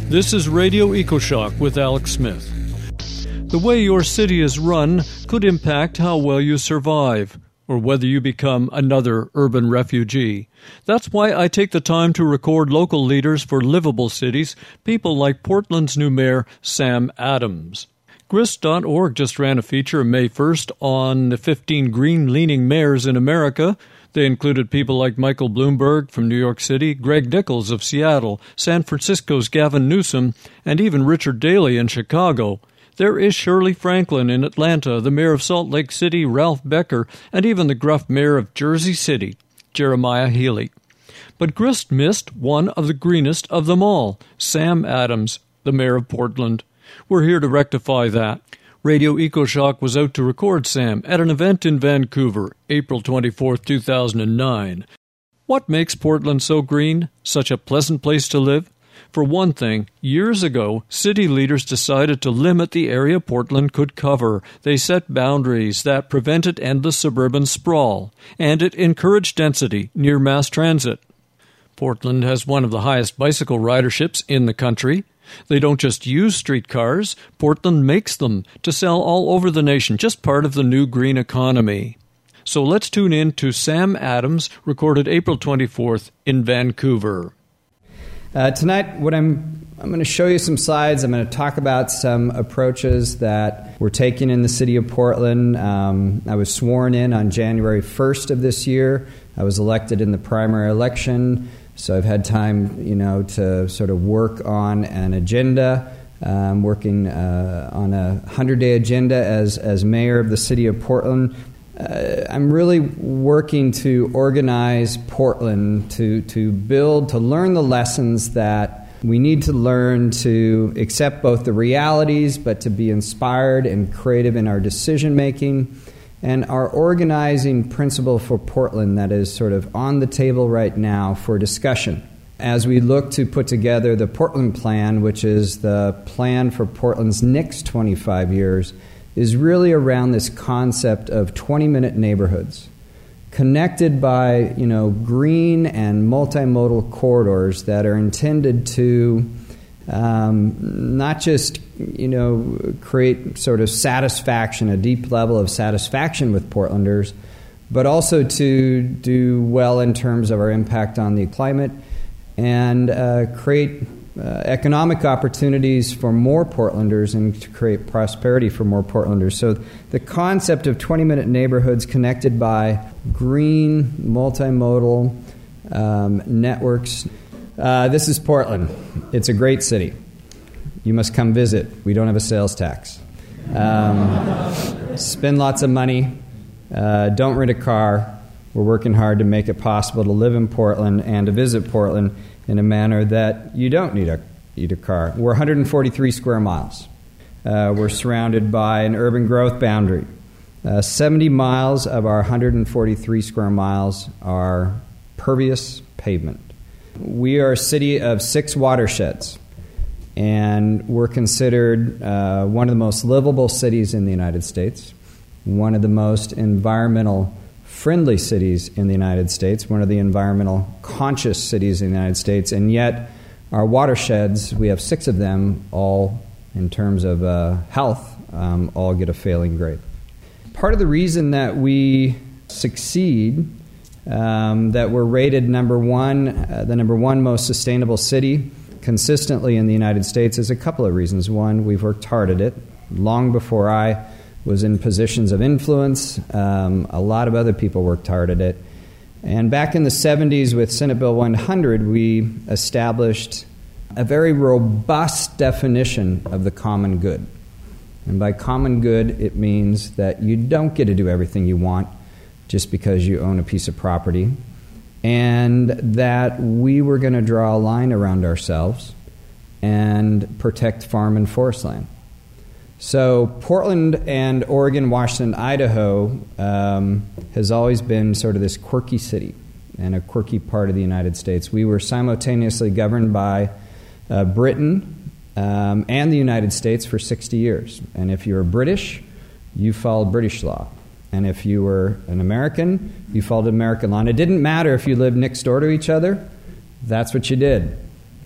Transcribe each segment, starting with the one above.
This is Radio EcoShock with Alex Smith. The way your city is run could impact how well you survive, or whether you become another urban refugee. That's why I take the time to record local leaders for livable cities, people like Portland's new mayor, Sam Adams. Grist.org just ran a feature May 1st on the 15 green-leaning mayors in America. They included people like Michael Bloomberg from New York City, Greg Nichols of Seattle, San Francisco's Gavin Newsom, and even Richard Daley in Chicago. There is Shirley Franklin in Atlanta, the mayor of Salt Lake City, Ralph Becker, and even the gruff mayor of Jersey City, Jeremiah Healy. But Grist missed one of the greenest of them all, Sam Adams, the mayor of Portland. We're here to rectify that. Radio EcoShock was out to record Sam at an event in Vancouver, April 24, 2009. What makes Portland so green, such a pleasant place to live? For one thing, years ago, city leaders decided to limit the area Portland could cover. They set boundaries that prevented endless suburban sprawl, and it encouraged density near mass transit. Portland has one of the highest bicycle riderships in the country. They don't just use streetcars, Portland makes them to sell all over the nation, just part of the new green economy. So let's tune in to Sam Adams, recorded April 24th in Vancouver. Tonight, I'm going to show you some slides. I'm going to talk about some approaches that we're taking in the city of Portland. I was sworn in on January 1st of this year. I was elected in the primary election. So I've had time, to sort of work on an agenda. I'm working on a 100-day agenda as mayor of the city of Portland. I'm really working to organize Portland to build, to learn the lessons that we need to learn to accept both the realities, but to be inspired and creative in our decision-making. And our organizing principle for Portland that is sort of on the table right now for discussion as we look to put together the Portland Plan, which is the plan for Portland's next 25 years, is really around this concept of 20-minute neighborhoods connected by, green and multimodal corridors that are intended to not just, create sort of satisfaction, a deep level of satisfaction with Portlanders, but also to do well in terms of our impact on the climate and create economic opportunities for more Portlanders and to create prosperity for more Portlanders. So the concept of 20-minute neighborhoods connected by green, multimodal networks. This is Portland. It's a great city. You must come visit. We don't have a sales tax. Spend lots of money. Don't rent a car. We're working hard to make it possible to live in Portland and to visit Portland in a manner that you don't need a car. We're 143 square miles. We're surrounded by an urban growth boundary. 70 miles of our 143 square miles are pervious pavement. We are a city of 6 watersheds, and we're considered one of the most livable cities in the United States, one of the most environmental friendly cities in the United States, one of the environmental conscious cities in the United States, and yet our watersheds, we have 6 of them, all in terms of health, all get a failing grade. Part of the reason that we succeed, that we're rated the number one most sustainable city consistently in the United States is a couple of reasons. One, we've worked hard at it. Long before I was in positions of influence, a lot of other people worked hard at it. And back in the 70s with Senate Bill 100, we established a very robust definition of the common good. And by common good, it means that you don't get to do everything you want just because you own a piece of property, and that we were going to draw a line around ourselves and protect farm and forest land. So Portland and Oregon, Washington, Idaho has always been sort of this quirky city and a quirky part of the United States. We were simultaneously governed by Britain and the United States for 60 years. And if you were British, you followed British law. And if you were an American, you followed American law. And it didn't matter if you lived next door to each other. That's what you did.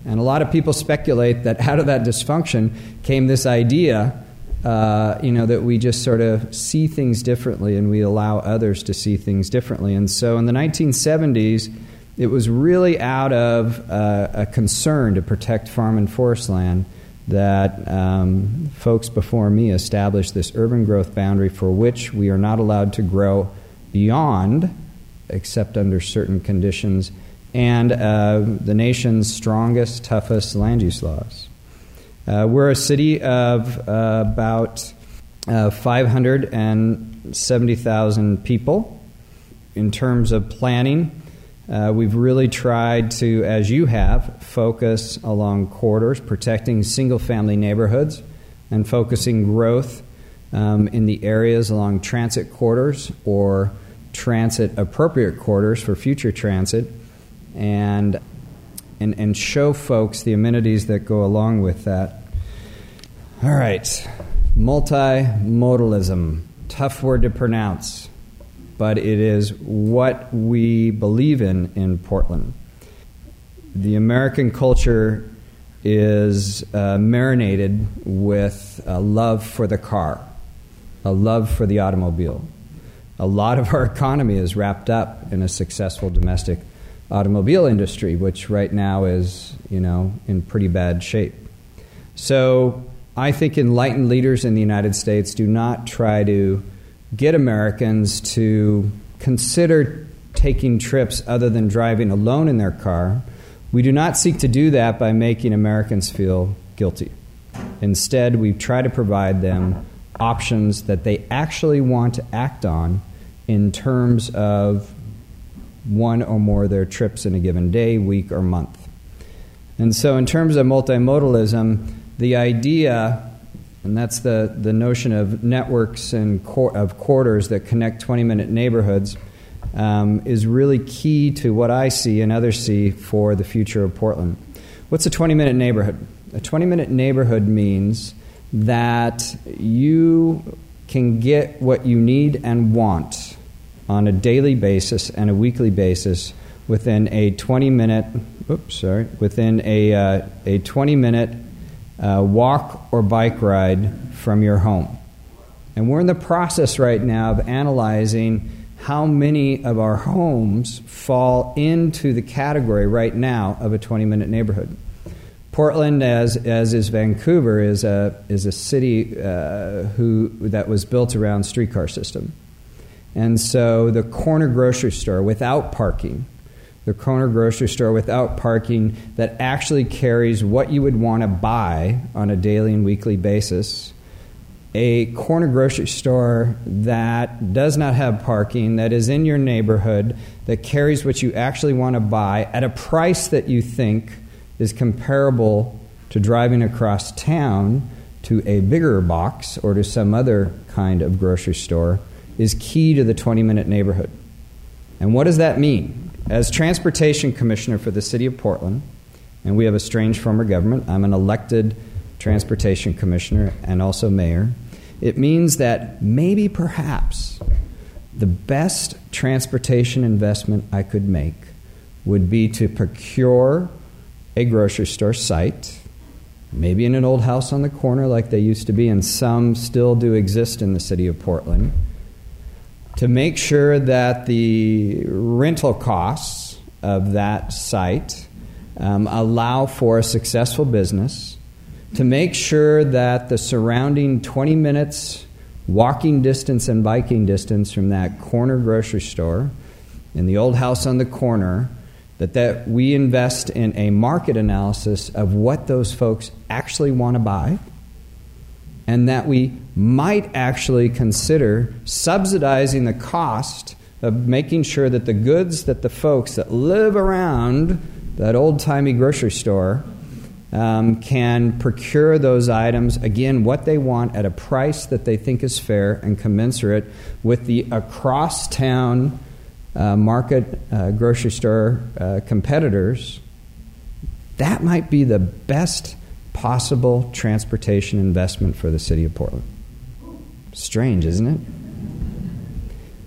And a lot of people speculate that out of that dysfunction came this idea, that we just sort of see things differently and we allow others to see things differently. And so in the 1970s, it was really out of a concern to protect farm and forest land that folks before me established this urban growth boundary for which we are not allowed to grow beyond, except under certain conditions, and the nation's strongest, toughest land use laws. We're a city of about 570,000 people. In terms of planning, we've really tried to, as you have, focus along corridors, protecting single-family neighborhoods, and focusing growth in the areas along transit corridors or transit-appropriate corridors for future transit, and show folks the amenities that go along with that. All right, multimodalism, tough word to pronounce, but it is what we believe in Portland. The American culture is marinated with a love for the car, a love for the automobile. A lot of our economy is wrapped up in a successful domestic automobile industry, which right now is, in pretty bad shape. So I think enlightened leaders in the United States do not try to get Americans to consider taking trips other than driving alone in their car. We do not seek to do that by making Americans feel guilty. Instead, we try to provide them options that they actually want to act on in terms of one or more of their trips in a given day, week, or month. And so in terms of multimodalism, the idea, and that's the notion of networks and of corridors that connect 20-minute neighborhoods, is really key to what I see and others see for the future of Portland. What's a 20-minute neighborhood? A 20-minute neighborhood means that you can get what you need and want on a daily basis and a weekly basis within a 20-minute walk or bike ride from your home. And we're in the process right now of analyzing how many of our homes fall into the category right now of a 20-minute neighborhood. Portland, as is Vancouver, is a city that was built around streetcar system. And so the corner grocery store without parking, that actually carries what you would want to buy on a daily and weekly basis, a corner grocery store that does not have parking, that is in your neighborhood, that carries what you actually want to buy at a price that you think is comparable to driving across town to a bigger box or to some other kind of grocery store, is key to the 20-minute neighborhood. And what does that mean? As Transportation Commissioner for the City of Portland, and we have a strange form of government, I'm an elected Transportation Commissioner and also Mayor, it means that maybe perhaps the best transportation investment I could make would be to procure a grocery store site, maybe in an old house on the corner like they used to be, and some still do exist in the city of Portland, to make sure that the rental costs of that site allow for a successful business, to make sure that the surrounding 20 minutes walking distance and biking distance from that corner grocery store in the old house on the corner, that we invest in a market analysis of what those folks actually want to buy, and that we might actually consider subsidizing the cost of making sure that the goods that the folks that live around that old-timey grocery store can procure those items, again, what they want at a price that they think is fair and commensurate with the across-town market grocery store competitors. That might be the best possible transportation investment for the city of Portland. Strange, isn't it?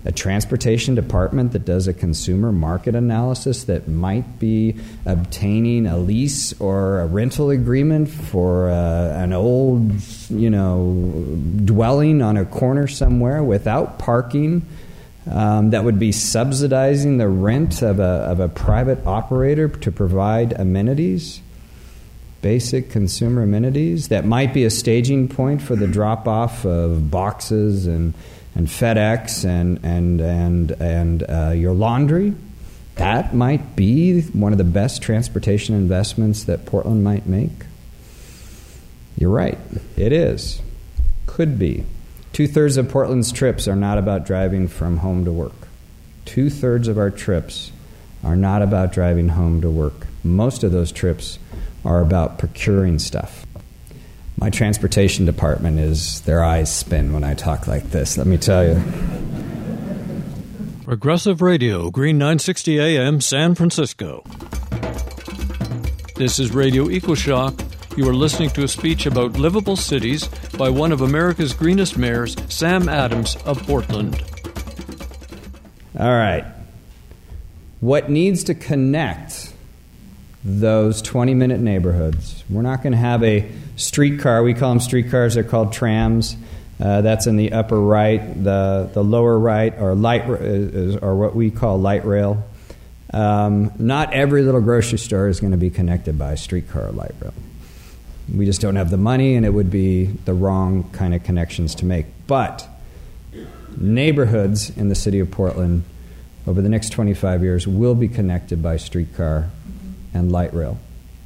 a transportation department that does a consumer market analysis that might be obtaining a lease or a rental agreement for an old, dwelling on a corner somewhere without parking, that would be subsidizing the rent of a private operator to provide amenities, basic consumer amenities, that might be a staging point for the drop-off of boxes and FedEx and your laundry. That might be one of the best transportation investments that Portland might make. You're right. It is. Could be. 2/3 of Portland's trips are not about driving from home to work. 2/3 of our trips are not about driving home to work. Most of those trips are about procuring stuff. My transportation department their eyes spin when I talk like this, let me tell you. Progressive Radio, Green 960 AM, San Francisco. This is Radio EcoShock. You are listening to a speech about livable cities by one of America's greenest mayors, Sam Adams of Portland. All right. What needs to connect those 20-minute neighborhoods? We're not going to have a streetcar. We call them streetcars. They're called trams. That's in the upper right. The lower right, or what we call light rail. Not every little grocery store is going to be connected by a streetcar or light rail. We just don't have the money, and it would be the wrong kind of connections to make. But neighborhoods in the city of Portland over the next 25 years will be connected by streetcar and light rail.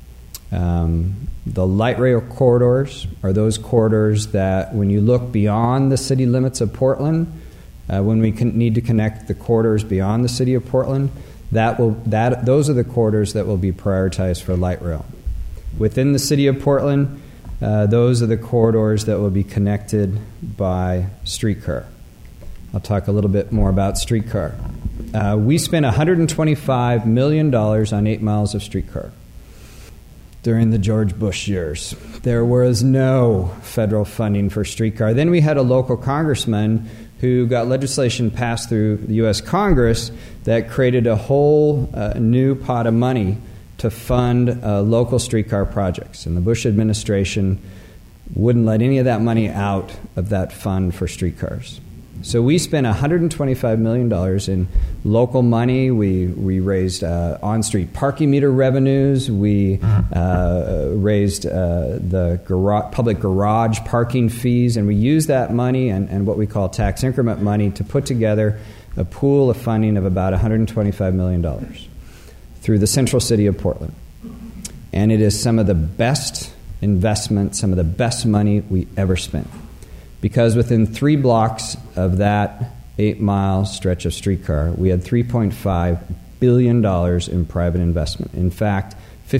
The light rail corridors are those corridors that when you look beyond the city limits of Portland, when we need to connect the corridors beyond the city of Portland, those are the corridors that will be prioritized for light rail. Within the city of Portland, those are the corridors that will be connected by streetcar. I'll talk a little bit more about streetcar. We spent $125 million on 8 miles of streetcar during the George Bush years. There was no federal funding for streetcar. Then we had a local congressman who got legislation passed through the U.S. Congress that created a whole new pot of money to fund local streetcar projects. And the Bush administration wouldn't let any of that money out of that fund for streetcars. So we spent $125 million in local money. We raised on-street parking meter revenues. We raised the public garage parking fees. And we used that money and what we call tax increment money to put together a pool of funding of about $125 million through the central city of Portland. And it is some of the best investment, some of the best money we ever spent. Because within 3 blocks of that 8-mile stretch of streetcar, we had $3.5 billion in private investment. In fact,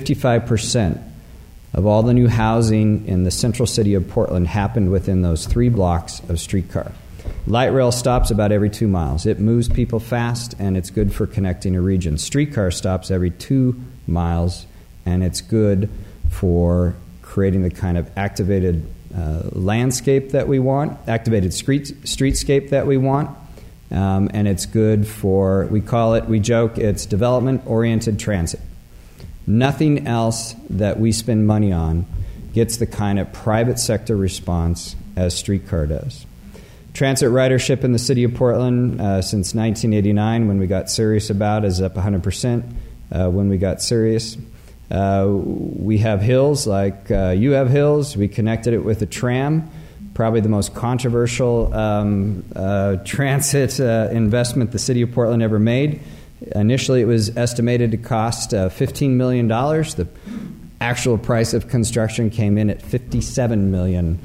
55% of all the new housing in the central city of Portland happened within those 3 blocks of streetcar. Light rail stops about every 2 miles. It moves people fast, and it's good for connecting a region. Streetcar stops every 2 miles, and it's good for creating the kind of activated landscape that we want, activated streetscape that we want, and it's good for, we joke, it's development-oriented transit. Nothing else that we spend money on gets the kind of private sector response as streetcar does. Transit ridership in the city of Portland since 1989, when we got serious about it, is up 100%. When we got serious, we have hills like you have hills. We connected it with a tram, probably the most controversial transit investment the city of Portland ever made. Initially, it was estimated to cost $15 million. The actual price of construction came in at $57 million.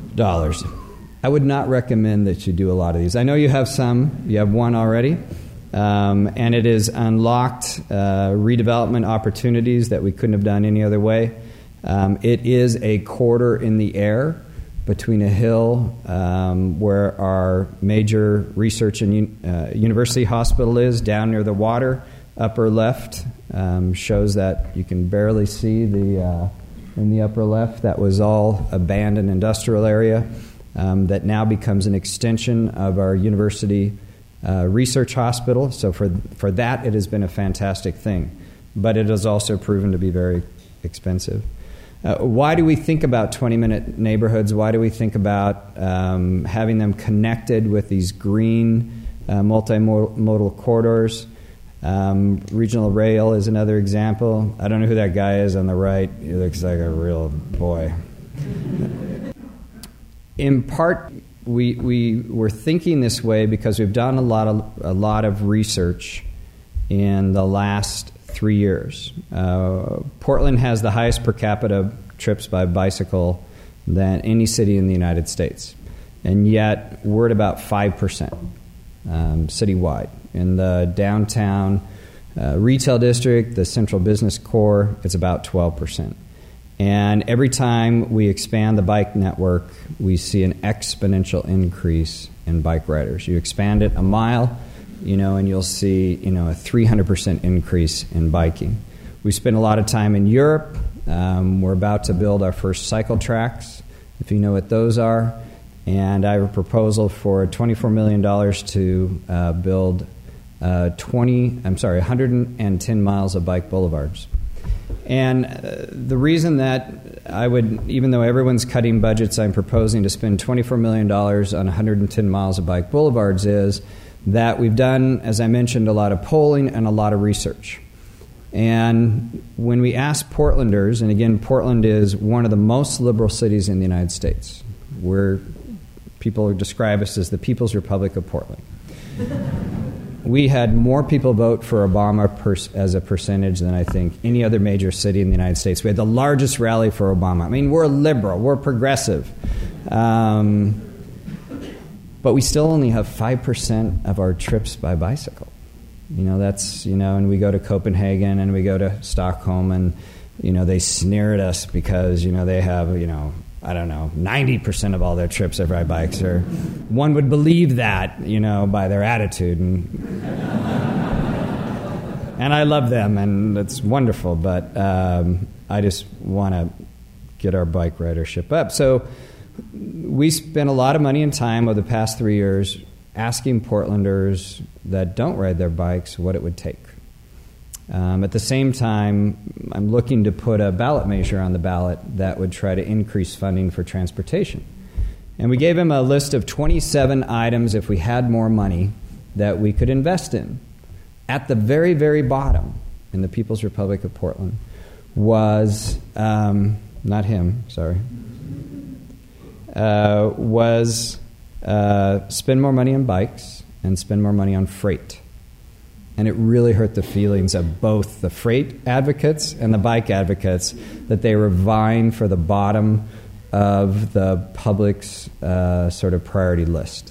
I would not recommend that you do a lot of these. I know you have some. You have one already. And it has unlocked redevelopment opportunities that we couldn't have done any other way. It is a corridor in the air between a hill where our major research and university hospital is, down near the water. Upper left shows that you can barely see in the upper left. That was all abandoned industrial area that now becomes an extension of our university research hospital. So for that, it has been a fantastic thing. But it has also proven to be very expensive. Why do we think about 20-minute neighborhoods? Why do we think about having them connected with these green multimodal corridors? Regional rail is another example. I don't know who that guy is on the right. He looks like a real boy. In part, we were thinking this way because we've done a lot of research in the last 3 years. Portland has the highest per capita trips by bicycle than any city in the United States, and yet we're at about 5% citywide. In the downtown retail district, the central business core, it's about 12%. And every time we expand the bike network, we see an exponential increase in bike riders. You expand it a mile, and you'll see, a 300% increase in biking. We spend a lot of time in Europe. We're about to build our first cycle tracks, if you know what those are. And I have a proposal for $24 million to build 110 miles of bike boulevards. And the reason that I would, even though everyone's cutting budgets, I'm proposing to spend $24 million on 110 miles of bike boulevards is that we've done, as I mentioned, a lot of polling and a lot of research. And when we ask Portlanders, and again, Portland is one of the most liberal cities in the United States. People describe us as the People's Republic of Portland. We had more people vote for Obama as a percentage than I think any other major city in the United States. We had the largest rally for Obama. I mean, we're liberal, we're progressive. But we still only have 5% of our trips by bicycle. And we go to Copenhagen and we go to Stockholm and, they sneer at us because, they have, 90% of all their trips are by bikes. Or one would believe that, by their attitude. And I love them, and it's wonderful, but I just want to get our bike ridership up. So we spent a lot of money and time over the past 3 years asking Portlanders that don't ride their bikes what it would take. At the same time, I'm looking to put a ballot measure on the ballot that would try to increase funding for transportation. And we gave him a list of 27 items, if we had more money, that we could invest in. At the very, very bottom, in the People's Republic of Portland, was, not him, sorry, was spend more money on bikes and spend more money on freight. And it really hurt the feelings of both the freight advocates and the bike advocates that they were vying for the bottom of the public's sort of priority list.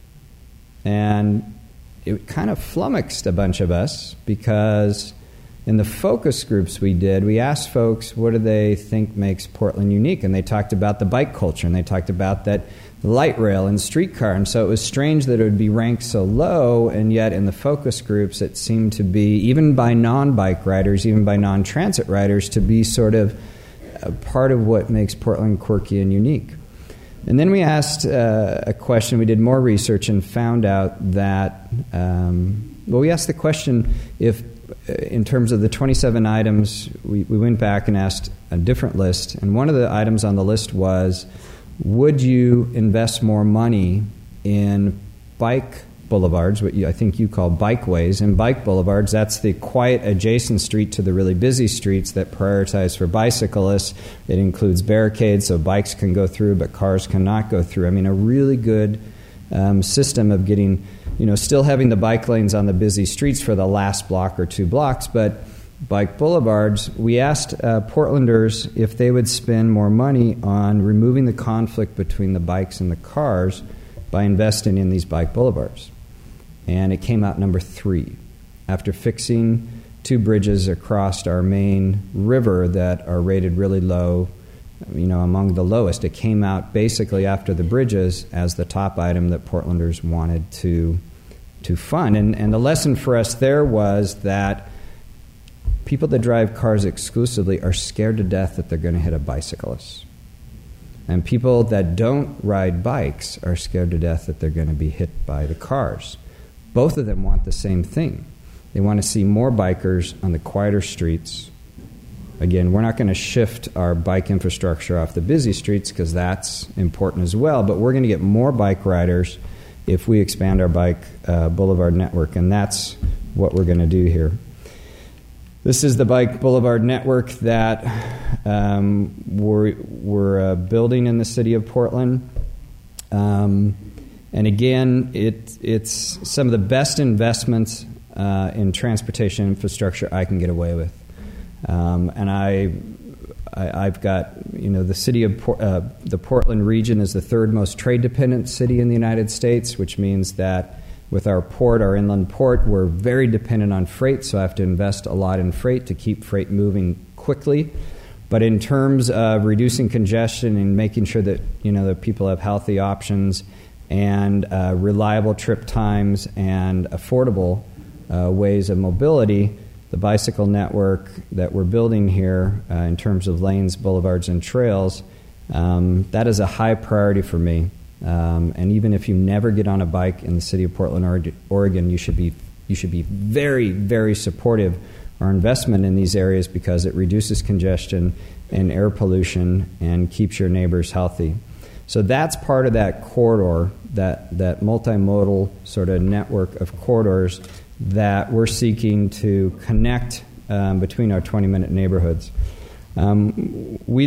And it kind of flummoxed a bunch of us because in the focus groups we did, we asked folks what do they think makes Portland unique, and they talked about the bike culture, and they talked about that light rail and streetcar, and so it was strange that it would be ranked so low, and yet in the focus groups it seemed to be, even by non-bike riders, even by non-transit riders, to be sort of a part of what makes Portland quirky and unique. And then we asked a question, we did more research and found out that, we asked the question if, in terms of the 27 items, we went back and asked a different list, and one of the items on the list was, would you invest more money in bike boulevards, what I think you call bikeways, and bike boulevards? That's the quiet adjacent street to the really busy streets that prioritize for bicyclists. It includes barricades so bikes can go through but cars cannot go through. I mean, a really good system of getting, still having the bike lanes on the busy streets for the last block or 2 blocks, but bike boulevards. We asked Portlanders if they would spend more money on removing the conflict between the bikes and the cars by investing in these bike boulevards. And it came out number 3. After fixing 2 bridges across our main river that are rated really low, among the lowest, it came out basically after the bridges as the top item that Portlanders wanted to fund. And the lesson for us there was that people that drive cars exclusively are scared to death that they're going to hit a bicyclist. And people that don't ride bikes are scared to death that they're going to be hit by the cars. both of them want the same thing. They want to see more bikers on the quieter streets. Again, we're not going to shift our bike infrastructure off the busy streets because that's important as well, but we're going to get more bike riders if we expand our bike boulevard network, and that's what we're going to do here. This is the bike boulevard network that we're building in the city of Portland. And again, it's some of the best investments in transportation infrastructure I can get away with. And I've got, the city of the Portland region is the third most trade-dependent city in the United States, which means that with our port, our inland port, we're very dependent on freight, so I have to invest a lot in freight to keep freight moving quickly. But in terms of reducing congestion and making sure that, that people have healthy options and reliable trip times and affordable ways of mobility, the bicycle network that we're building here in terms of lanes, boulevards, and trails, that is a high priority for me. And even if you never get on a bike in the city of Portland, Oregon, you should be very, very supportive of our investment in these areas because it reduces congestion and air pollution and keeps your neighbors healthy. So that's part of that corridor, that multimodal sort of network of corridors that we're seeking to connect between our 20-minute neighborhoods. We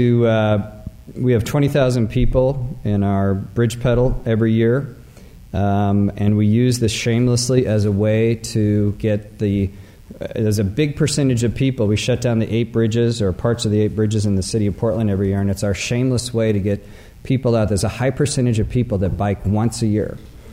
have 20,000 people in our bridge pedal every year, and we use this shamelessly as a way to get there's a big percentage of people. We shut down the 8 bridges or parts of the 8 bridges in the city of Portland every year, and it's our shameless way to get people out. There's a high percentage of people that bike once a year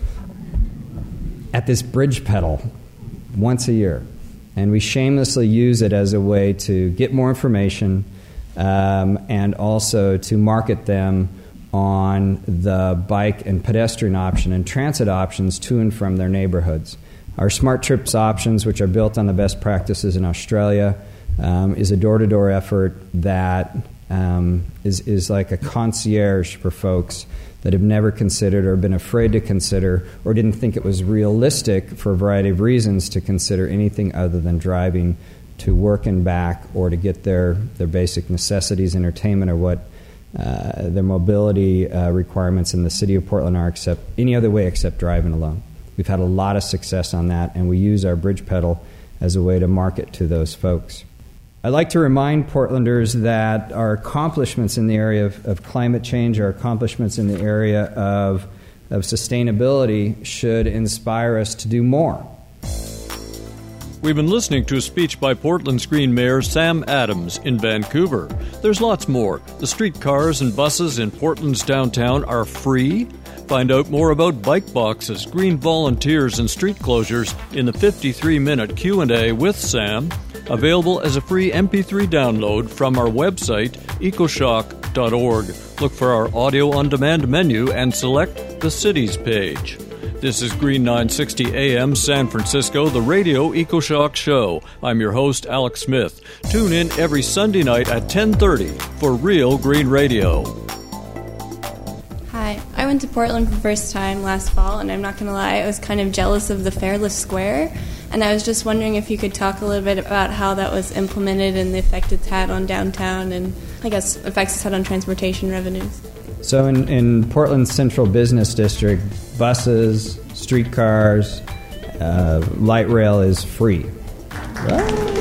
at this bridge pedal once a year. And we shamelessly use it as a way to get more information and also to market them on the bike and pedestrian option and transit options to and from their neighborhoods. Our Smart Trips options, which are built on the best practices in Australia, is a door-to-door effort that is like a concierge for folks that have never considered or been afraid to consider or didn't think it was realistic for a variety of reasons to consider anything other than driving to work and back or to get their basic necessities, entertainment, or what their mobility requirements in the city of Portland are any other way except driving alone. We've had a lot of success on that, and we use our bridge pedal as a way to market to those folks. I'd like to remind Portlanders that our accomplishments in the area of climate change, our accomplishments in the area of sustainability should inspire us to do more. We've been listening to a speech by Portland's Green Mayor Sam Adams in Vancouver. There's lots more. The streetcars and buses in Portland's downtown are free. Find out more about bike boxes, green volunteers, and street closures in the 53-minute Q&A with Sam, available as a free MP3 download from our website, ecoshock.org. Look for our audio on-demand menu and select the Cities page. This is Green 960 AM San Francisco, the Radio EcoShock Show. I'm your host, Alex Smith. Tune in every Sunday night at 10:30 for Real Green Radio. Hi, I went to Portland for the first time last fall, and I'm not going to lie, I was kind of jealous of the Fairless Square, and I was just wondering if you could talk a little bit about how that was implemented and the effect it's had on downtown and, I guess, effects it's had on transportation revenues. So in Portland's Central Business District, buses, streetcars, light rail is free. What?